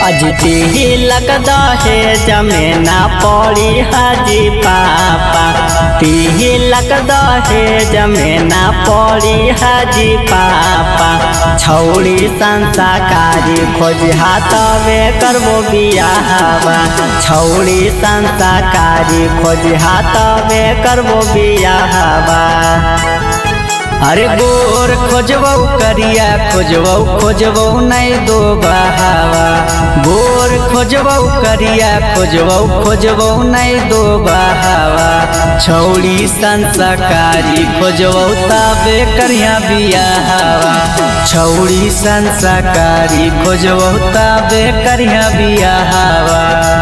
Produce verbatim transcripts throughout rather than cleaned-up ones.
अजती लगदा है जमेना पौड़ी हाजी पापा ती लगदा है जमेना पौड़ी हाजी पापा छौड़ी संसाकारी खोज हाथवे करबो बियाहवा छौड़ी संसाकारी खोज हाथवे करबो बियाहवा। अरे गोर खोजबो करिया खोजबो खोजबो नहीं दो बहावा गोर खोजबो करिया खोजबो खोजबो नहीं दो बहावा छौड़ी संस्कारी खोजबो तबे करिया बियाहवा छौड़ी संस्कारी खोजबो तबे करिया बियाहवा।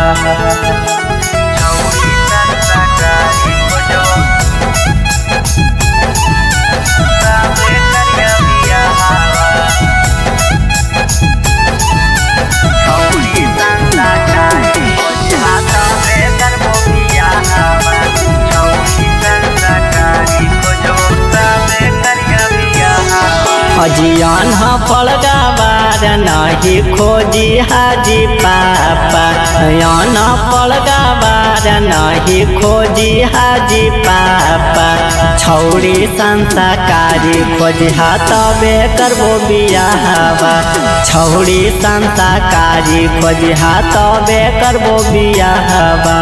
अजियान पड़गा बार नहीं खोजी हाजी पापा यान पड़गा बार नहीं खोजी हाजी पापा छौड़ी संस्कारी खोज हाथवे करबो बियाहवा छौड़ी संस्कारी खोज हाथवे करबो बियाहवा।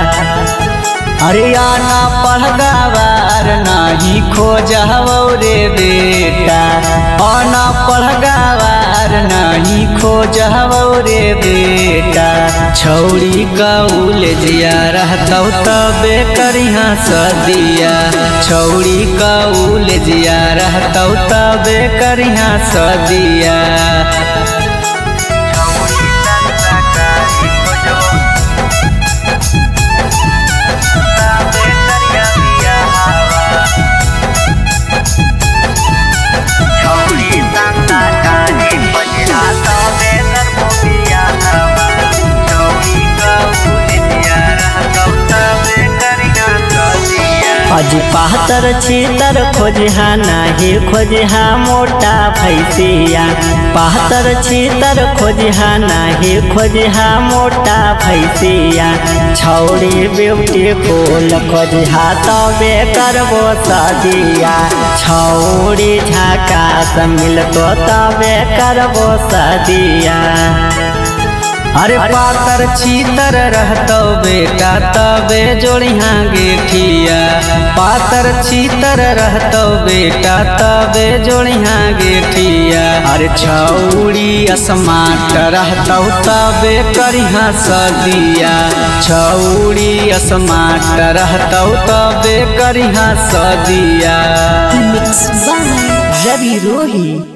हरियाणा पढ़गावार नहीं खोजबो रे बेटा आना पढ़गावार नहीं खोजबो रे बेटा छौड़ी कौल जिया रहतौ तबे करिहा सदिया छौड़ी कौल जिया रहतौ तबे करिहा सदिया। अजी पाहतर छीतर खोजहा नहीं खोजहा मोटा भैसिया पाहतर छीतर खोजहा नहीं खोजहा मोटा भैसिया छौड़ी ब्यूटीफुल खोजहा तबे करबो सदिया छौड़ी झकास मिलतो तबे करबो सदिया। अरे पातर छीतर रहतो बेटा तबे जोड़िया गेठिया पातर छीतर रहतो बेटा तबे जोड़िया गेठिया। अरे छौड़ी स्मार्ट रहतो तबे करिहा सदिया छौड़ी स्मार्ट रहतो तबे करिहा सदिया। मिक्स बाय रवि रोही।